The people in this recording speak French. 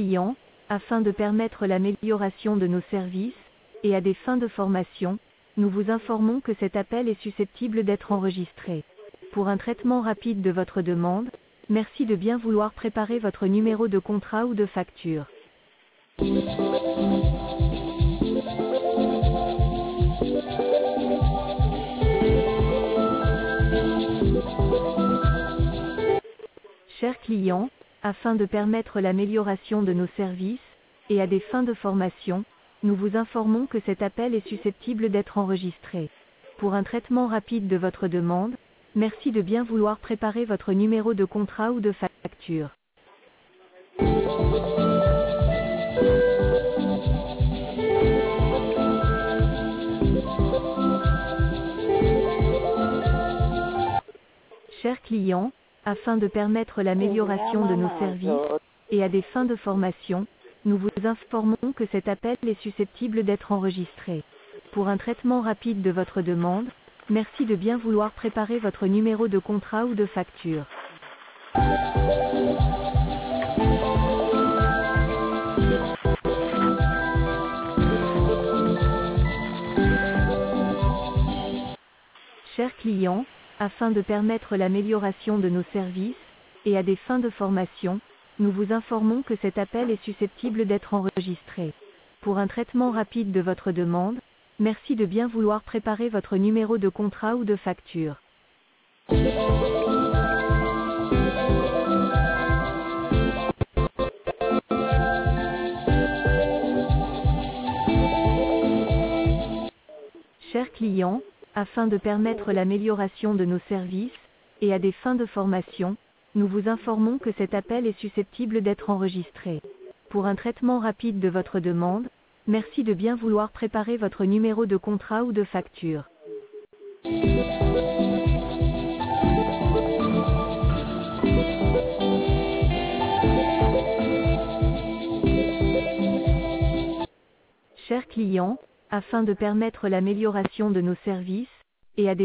clients, afin de permettre l'amélioration de nos services, et à des fins de formation, nous vous informons que cet appel est susceptible d'être enregistré. Pour un traitement rapide de votre demande, merci de bien vouloir préparer votre numéro de contrat ou de facture. Chers clients, afin de permettre l'amélioration de nos services, et à des fins de formation, nous vous informons que cet appel est susceptible d'être enregistré. Pour un traitement rapide de votre demande, merci de bien vouloir préparer votre numéro de contrat ou de facture. Chers clients, afin de permettre l'amélioration de nos services, et à des fins de formation, nous vous informons que cet appel est susceptible d'être enregistré. Pour un traitement rapide de votre demande, merci de bien vouloir préparer votre numéro de contrat ou de facture. Chers clients, afin de permettre l'amélioration de nos services, et à des fins de formation, nous vous informons que cet appel est susceptible d'être enregistré. Pour un traitement rapide de votre demande, merci de bien vouloir préparer votre numéro de contrat ou de facture. Chers clients, afin de permettre l'amélioration de nos services, et à des fins de formation, nous vous informons que cet appel est susceptible d'être enregistré. Pour un traitement rapide de votre demande, merci de bien vouloir préparer votre numéro de contrat ou de facture. Chers clients, afin de permettre l'amélioration de nos services, et à des